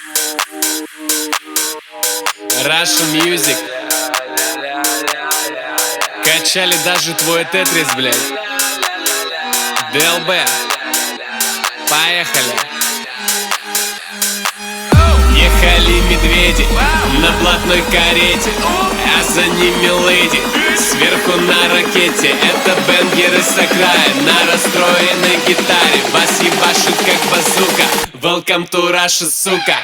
Russian Music. Качали даже твой тетрис, блядь. ДЛБ. Поехали. Ехали медведи на блатной карете, а за ними леди сверху на ракете. Это бенгеры с окрая на расстроенной гитаре. Бас ебашит как базука. Welcome to Russia, сука.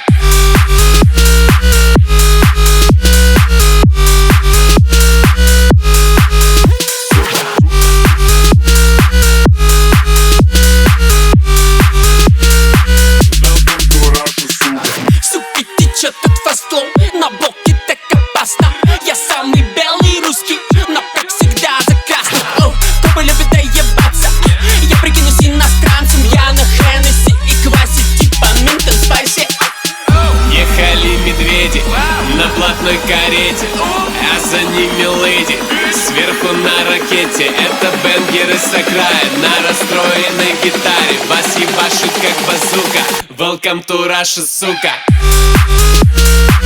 На блоке так опасно. Я самый белый русский, но как всегда за красный. Копы любят доебаться. Я прикинусь иностранцем. Я на Хеннесси и квасе типа Минтон Спайси. Ехали медведи на блатной карете, а за ними леди сверху на ракете. Это бенгеры с окрая на расстроенной гитаре. Бас ебашит как базука. Welcome to Russia, сука.